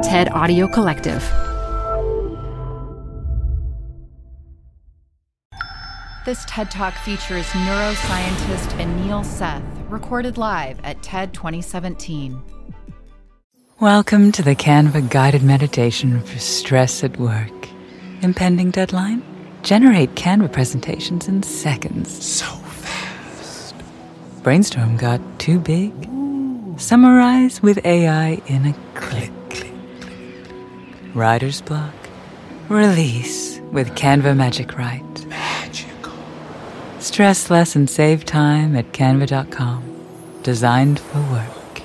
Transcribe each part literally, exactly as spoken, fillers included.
TED Audio Collective. This TED Talk features neuroscientist Anil Seth, recorded live at TED twenty seventeen. Welcome to the Canva guided meditation for stress at work. Impending deadline? Generate Canva presentations in seconds. So fast. Brainstorm got too big? Ooh. Summarize with A I in a click. click, click. Writer's block? Release with Canva Magic Write. Magical. Stress less and save time at canva dot com. Designed for work.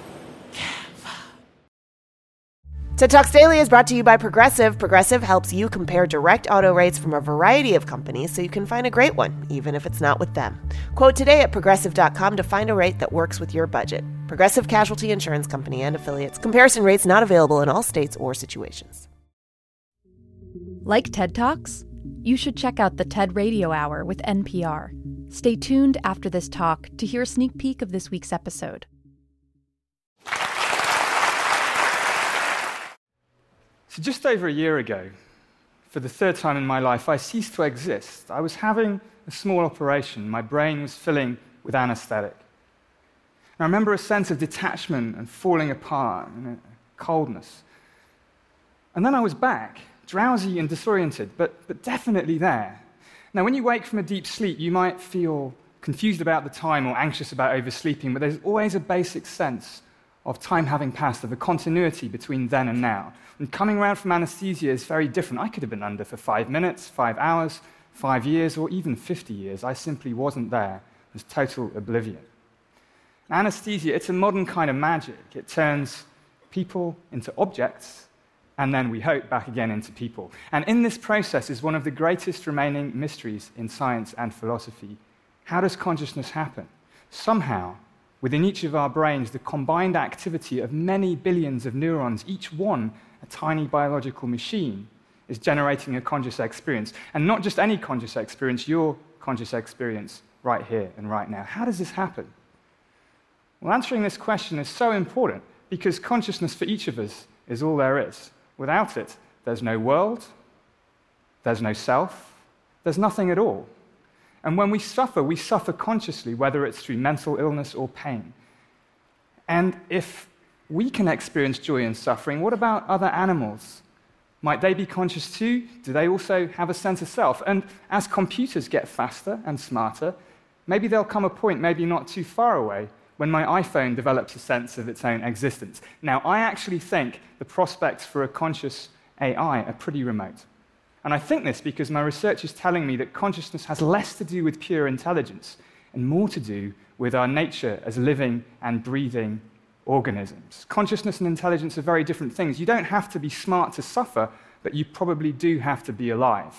TED Talks Daily is brought to you by Progressive. Progressive helps you compare direct auto rates from a variety of companies so you can find a great one, even if it's not with them. Quote today at progressive dot com to find a rate that works with your budget. Progressive Casualty Insurance Company and Affiliates. Comparison rates not available in all states or situations. Like TED Talks? You should check out the TED Radio Hour with N P R. Stay tuned after this talk to hear a sneak peek of this week's episode. So just over a year ago, for the third time in my life, I ceased to exist. I was having a small operation. My brain was filling with anesthetic. And I remember a sense of detachment and falling apart and a coldness. And then I was back, drowsy and disoriented, but, but definitely there. Now, when you wake from a deep sleep, you might feel confused about the time or anxious about oversleeping, but there's always a basic sense of time having passed, of a continuity between then and now. And coming around from anesthesia is very different. I could have been under for five minutes, five hours, five years, or even fifty years. I simply wasn't there. It was total oblivion. Anesthesia, it's a modern kind of magic. It turns people into objects, and then, we hope, back again into people. And in this process is one of the greatest remaining mysteries in science and philosophy. How does consciousness happen? Somehow, within each of our brains, the combined activity of many billions of neurons, each one a tiny biological machine, is generating a conscious experience. And not just any conscious experience, your conscious experience right here and right now. How does this happen? Well, answering this question is so important because consciousness for each of us is all there is. Without it, there's no world, there's no self, there's nothing at all. And when we suffer, we suffer consciously, whether it's through mental illness or pain. And if we can experience joy and suffering, what about other animals? Might they be conscious too? Do they also have a sense of self? And as computers get faster and smarter, maybe there'll come a point, maybe not too far away, when my iPhone develops a sense of its own existence. Now, I actually think the prospects for a conscious A I are pretty remote. And I think this because my research is telling me that consciousness has less to do with pure intelligence and more to do with our nature as living and breathing organisms. Consciousness and intelligence are very different things. You don't have to be smart to suffer, but you probably do have to be alive.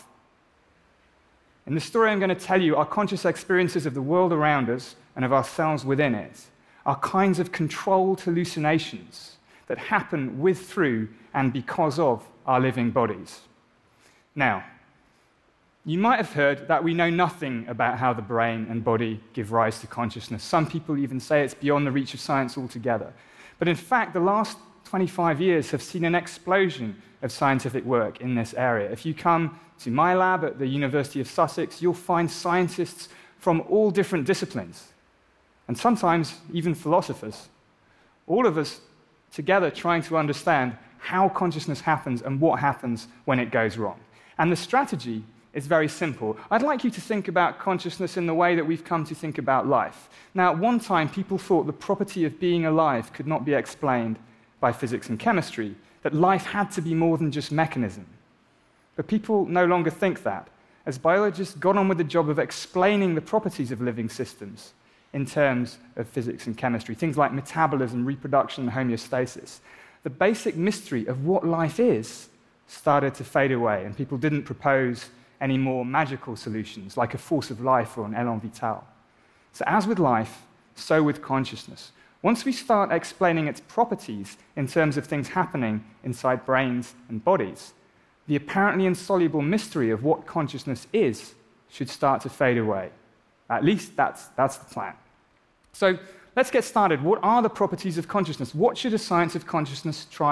In the story I'm going to tell you, our conscious experiences of the world around us and of ourselves within it are kinds of controlled hallucinations that happen with, through, and because of our living bodies. Now, you might have heard that we know nothing about how the brain and body give rise to consciousness. Some people even say it's beyond the reach of science altogether. But in fact, the last twenty-five years have seen an explosion of scientific work in this area. If you come to my lab at the University of Sussex, you'll find scientists from all different disciplines, and sometimes even philosophers. All of us together trying to understand how consciousness happens and what happens when it goes wrong. And the strategy is very simple. I'd like you to think about consciousness in the way that we've come to think about life. Now, at one time, people thought the property of being alive could not be explained by physics and chemistry, that life had to be more than just mechanism. But people no longer think that, as biologists got on with the job of explaining the properties of living systems in terms of physics and chemistry, things like metabolism, reproduction, and homeostasis. The basic mystery of what life is started to fade away, and people didn't propose any more magical solutions, like a force of life or an élan vital. So as with life, so with consciousness. Once we start explaining its properties in terms of things happening inside brains and bodies, the apparently insoluble mystery of what consciousness is should start to fade away. At least that's, that's the plan. So let's get started. What are the properties of consciousness? What should a science of consciousness try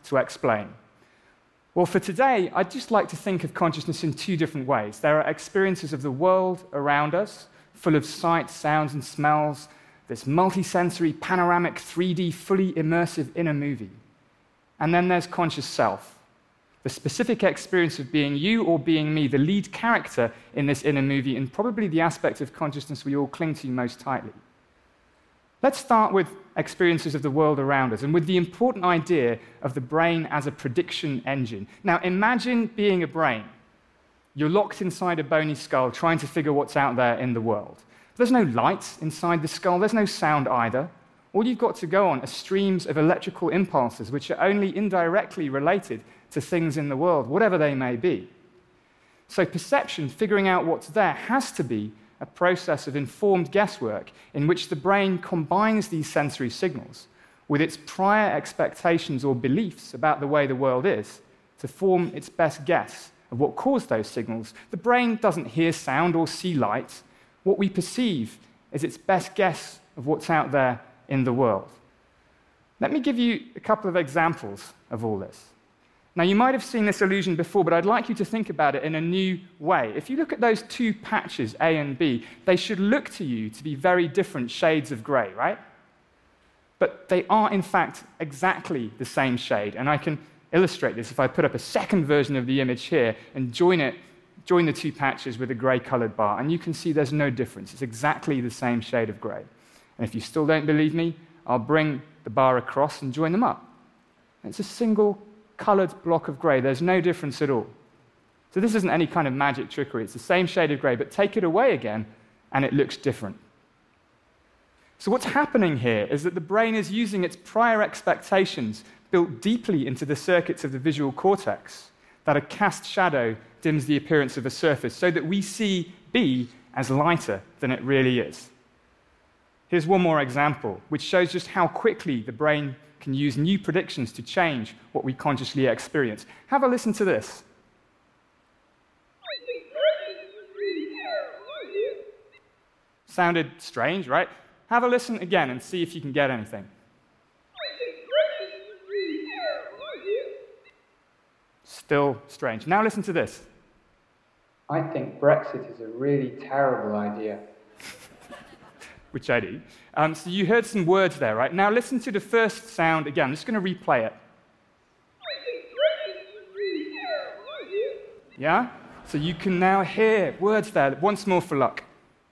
to explain? Well, for today, I'd just like to think of consciousness in two different ways. There are experiences of the world around us, full of sights, sounds, and smells, this multisensory, panoramic, three D, fully immersive inner movie. And then there's conscious self, the specific experience of being you or being me, the lead character in this inner movie, and probably the aspect of consciousness we all cling to most tightly. Let's start with experiences of the world around us and with the important idea of the brain as a prediction engine. Now, imagine being a brain. You're locked inside a bony skull trying to figure what's out there in the world. There's no light inside the skull, there's no sound either. All you've got to go on are streams of electrical impulses which are only indirectly related to things in the world, whatever they may be. So perception, figuring out what's there, has to be a process of informed guesswork in which the brain combines these sensory signals with its prior expectations or beliefs about the way the world is to form its best guess of what caused those signals. The brain doesn't hear sound or see light. What we perceive is its best guess of what's out there in the world. Let me give you a couple of examples of all this. Now, you might have seen this illusion before, but I'd like you to think about it in a new way. If you look at those two patches, A and B, they should look to you to be very different shades of grey, right? But they are, in fact, exactly the same shade. And I can illustrate this if I put up a second version of the image here and join it, join the two patches with a grey-coloured bar, and you can see there's no difference. It's exactly the same shade of grey. And if you still don't believe me, I'll bring the bar across and join them up. It's a single coloured block of grey. There's no difference at all. So this isn't any kind of magic trickery. It's the same shade of grey, but take it away again, and it looks different. So what's happening here is that the brain is using its prior expectations built deeply into the circuits of the visual cortex, that a cast shadow dims the appearance of a surface, so that we see B as lighter than it really is. Here's one more example, which shows just how quickly the brain can use new predictions to change what we consciously experience. Have a listen to this. Sounded strange, right? Have a listen again and see if you can get anything. Still strange. Now listen to this. I think Brexit is a really terrible idea. Which I do. Um, so you heard some words there, right? Now listen to the first sound again. I'm just going to replay it. Yeah? So you can now hear words there. Once more for luck.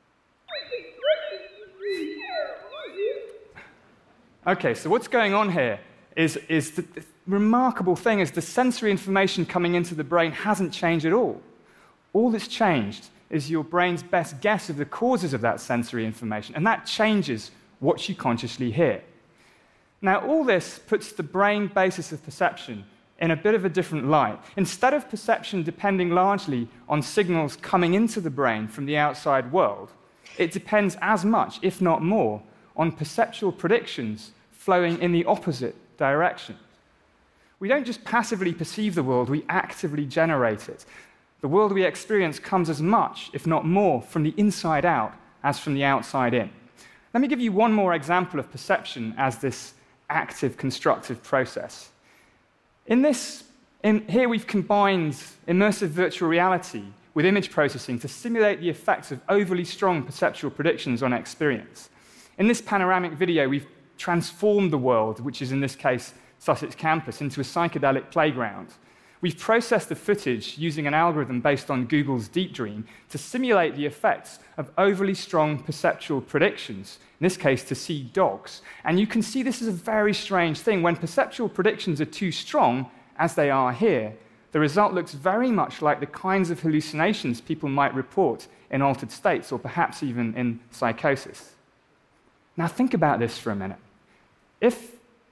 Okay, so what's going on here is, is the, the remarkable thing is the sensory information coming into the brain hasn't changed at all. All that's changed is your brain's best guess of the causes of that sensory information, and that changes what you consciously hear. Now, all this puts the brain basis of perception in a bit of a different light. Instead of perception depending largely on signals coming into the brain from the outside world, it depends as much, if not more, on perceptual predictions flowing in the opposite direction. We don't just passively perceive the world, we actively generate it. The world we experience comes as much, if not more, from the inside out as from the outside in. Let me give you one more example of perception as this active, constructive process. In this, in, here we've combined immersive virtual reality with image processing to simulate the effects of overly strong perceptual predictions on experience. In this panoramic video, we've transformed the world, which is in this case Sussex campus, into a psychedelic playground. We've processed the footage using an algorithm based on Google's Deep Dream to simulate the effects of overly strong perceptual predictions, in this case to see dogs. And you can see this is a very strange thing. When perceptual predictions are too strong, as they are here, the result looks very much like the kinds of hallucinations people might report in altered states or perhaps even in psychosis. Now think about this for a minute. If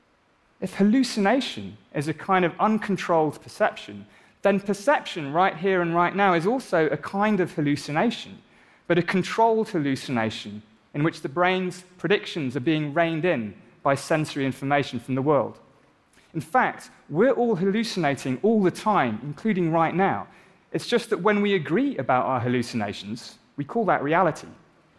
If hallucination is a kind of uncontrolled perception, then perception right here and right now is also a kind of hallucination, but a controlled hallucination in which the brain's predictions are being reined in by sensory information from the world. In fact, we're all hallucinating all the time, including right now. It's just that when we agree about our hallucinations, we call that reality.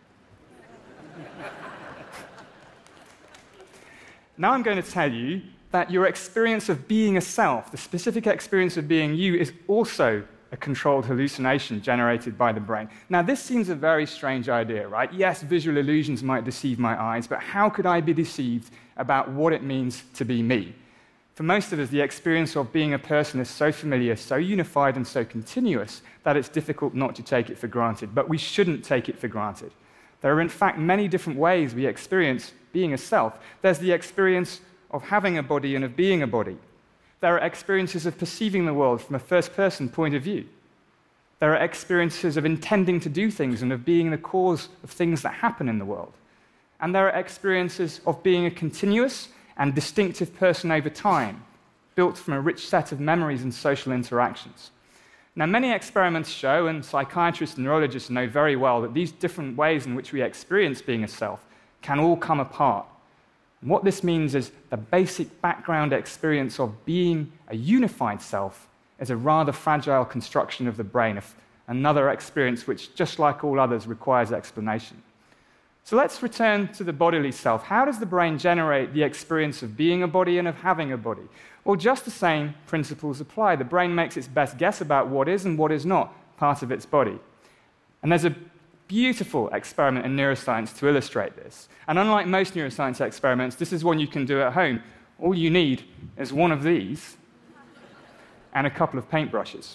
Now I'm going to tell you that your experience of being a self, the specific experience of being you, is also a controlled hallucination generated by the brain. Now, this seems a very strange idea, right? Yes, visual illusions might deceive my eyes, but how could I be deceived about what it means to be me? For most of us, the experience of being a person is so familiar, so unified, and so continuous that it's difficult not to take it for granted. But we shouldn't take it for granted. There are, in fact, many different ways we experience being a self. There's the experience of having a body and of being a body. There are experiences of perceiving the world from a first-person point of view. There are experiences of intending to do things and of being the cause of things that happen in the world. And there are experiences of being a continuous and distinctive person over time, built from a rich set of memories and social interactions. Now, many experiments show, and psychiatrists and neurologists know very well, that these different ways in which we experience being a self can all come apart. And what this means is the basic background experience of being a unified self is a rather fragile construction of the brain, another experience which, just like all others, requires explanation. So let's return to the bodily self. How does the brain generate the experience of being a body and of having a body? Well, just the same principles apply. The brain makes its best guess about what is and what is not part of its body. And there's a beautiful experiment in neuroscience to illustrate this. And unlike most neuroscience experiments, this is one you can do at home. All you need is one of these and a couple of paintbrushes.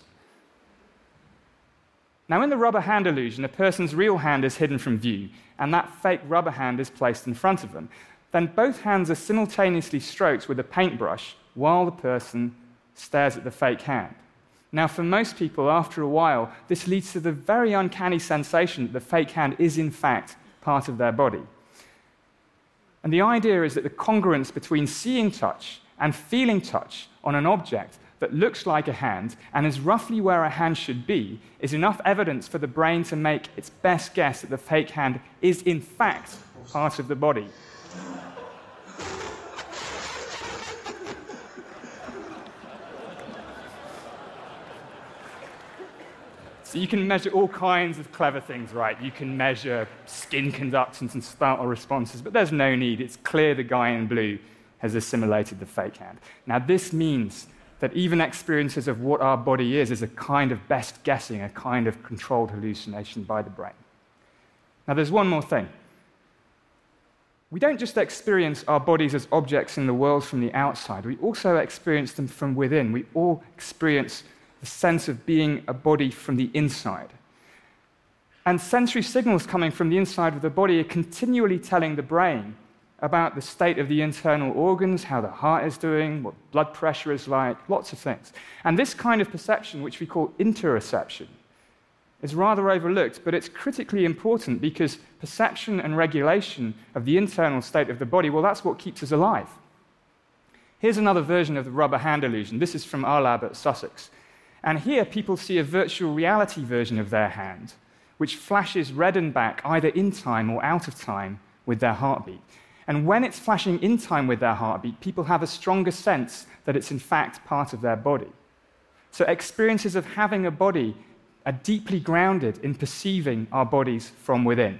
Now, in the rubber hand illusion, a person's real hand is hidden from view, and that fake rubber hand is placed in front of them. Then both hands are simultaneously stroked with a paintbrush while the person stares at the fake hand. Now, for most people, after a while, this leads to the very uncanny sensation that the fake hand is, in fact, part of their body. And the idea is that the congruence between seeing touch and feeling touch on an object that looks like a hand and is roughly where a hand should be is enough evidence for the brain to make its best guess that the fake hand is, in fact, part of the body. So you can measure all kinds of clever things, right? You can measure skin conductance and startle responses, but there's no need. It's clear the guy in blue has assimilated the fake hand. Now, this means that even experiences of what our body is is a kind of best guessing, a kind of controlled hallucination by the brain. Now, there's one more thing. We don't just experience our bodies as objects in the world from the outside. We also experience them from within. We all experience the sense of being a body from the inside. And sensory signals coming from the inside of the body are continually telling the brain about the state of the internal organs, how the heart is doing, what blood pressure is like, lots of things. And this kind of perception, which we call interoception, is rather overlooked, but it's critically important because perception and regulation of the internal state of the body, well, that's what keeps us alive. Here's another version of the rubber hand illusion. This is from our lab at Sussex. And here people see a virtual reality version of their hand, which flashes red and back either in time or out of time with their heartbeat. And when it's flashing in time with their heartbeat, people have a stronger sense that it's in fact part of their body. So experiences of having a body are deeply grounded in perceiving our bodies from within.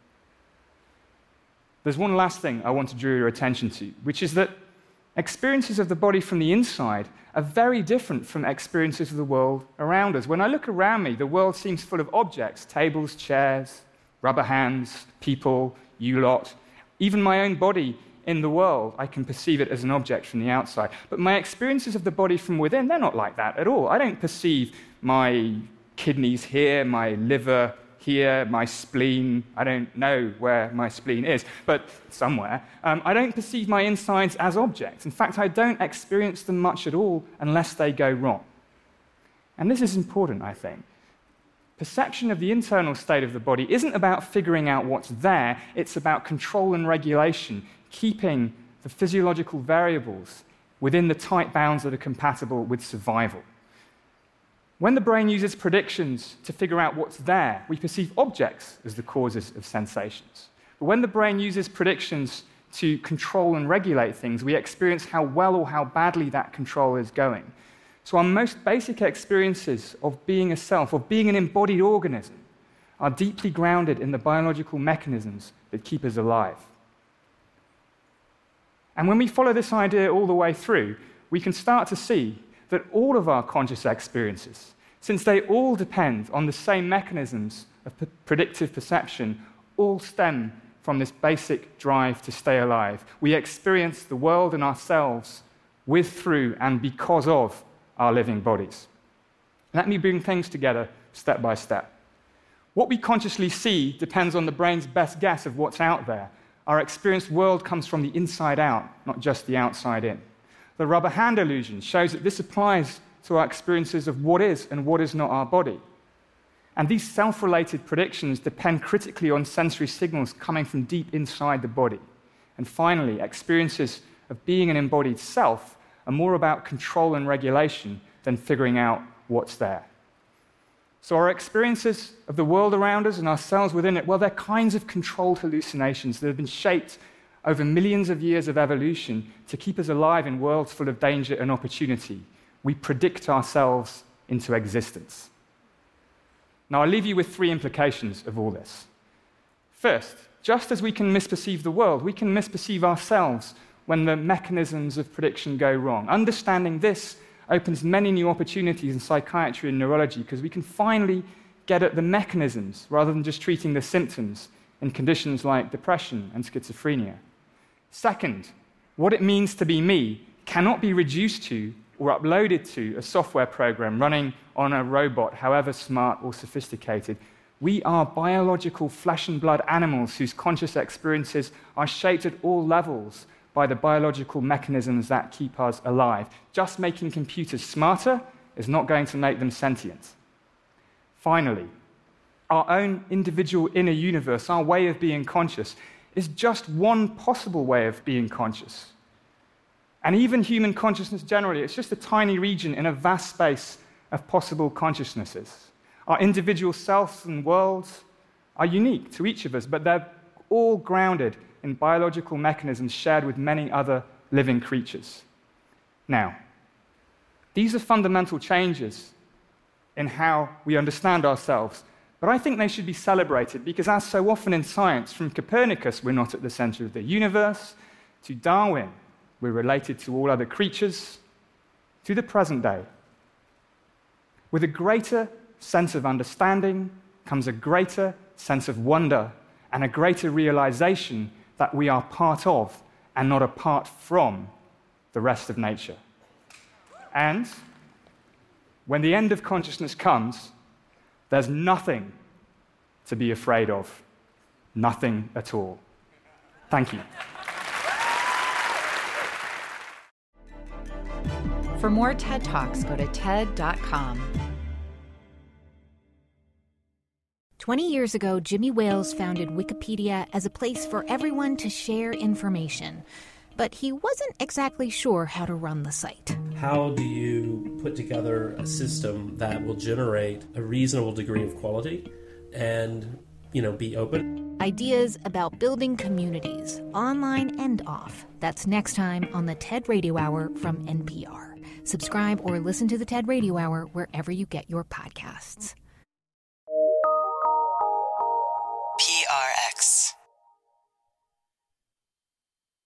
There's one last thing I want to draw your attention to, which is that experiences of the body from the inside are very different from experiences of the world around us. When I look around me, the world seems full of objects, tables, chairs, rubber hands, people, you lot. Even my own body in the world, I can perceive it as an object from the outside. But my experiences of the body from within, they're not like that at all. I don't perceive my kidneys here, my liver here, my spleen. I don't know where my spleen is, but somewhere. Um, I don't perceive my insides as objects. In fact, I don't experience them much at all unless they go wrong. And this is important, I think. Perception of the internal state of the body isn't about figuring out what's there, it's about control and regulation, keeping the physiological variables within the tight bounds that are compatible with survival. When the brain uses predictions to figure out what's there, we perceive objects as the causes of sensations. But when the brain uses predictions to control and regulate things, we experience how well or how badly that control is going. So our most basic experiences of being a self, of being an embodied organism, are deeply grounded in the biological mechanisms that keep us alive. And when we follow this idea all the way through, we can start to see that all of our conscious experiences, since they all depend on the same mechanisms of p- predictive perception, all stem from this basic drive to stay alive. We experience the world and ourselves with, through, and because of our living bodies. Let me bring things together step by step. What we consciously see depends on the brain's best guess of what's out there. Our experienced world comes from the inside out, not just the outside in. The rubber hand illusion shows that this applies to our experiences of what is and what is not our body. And these self-related predictions depend critically on sensory signals coming from deep inside the body. And finally, experiences of being an embodied self are more about control and regulation than figuring out what's there. So our experiences of the world around us and ourselves within it, well, they're kinds of controlled hallucinations that have been shaped over millions of years of evolution to keep us alive in worlds full of danger and opportunity. We predict ourselves into existence. Now, I'll leave you with three implications of all this. First, just as we can misperceive the world, we can misperceive ourselves when the mechanisms of prediction go wrong. Understanding this opens many new opportunities in psychiatry and neurology because we can finally get at the mechanisms rather than just treating the symptoms in conditions like depression and schizophrenia. Second, what it means to be me cannot be reduced to or uploaded to a software program running on a robot, however smart or sophisticated. We are biological flesh and blood animals whose conscious experiences are shaped at all levels by the biological mechanisms that keep us alive. Just making computers smarter is not going to make them sentient. Finally, our own individual inner universe, our way of being conscious, is just one possible way of being conscious. And even human consciousness generally, it's just a tiny region in a vast space of possible consciousnesses. Our individual selves and worlds are unique to each of us, but they're all grounded in biological mechanisms shared with many other living creatures. Now, these are fundamental changes in how we understand ourselves, but I think they should be celebrated because, as so often in science, from Copernicus, we're not at the center of the universe, to Darwin, we're related to all other creatures, to the present day. With a greater sense of understanding comes a greater sense of wonder and a greater realization that we are part of and not apart from the rest of nature. And when the end of consciousness comes, there's nothing to be afraid of. Nothing at all. Thank you. For more TED Talks, go to ted dot com. Twenty years ago, Jimmy Wales founded Wikipedia as a place for everyone to share information. But he wasn't exactly sure how to run the site. How do you put together a system that will generate a reasonable degree of quality and, you know, be open? Ideas about building communities, online and off. That's next time on the TED Radio Hour from N P R. Subscribe or listen to the TED Radio Hour wherever you get your podcasts.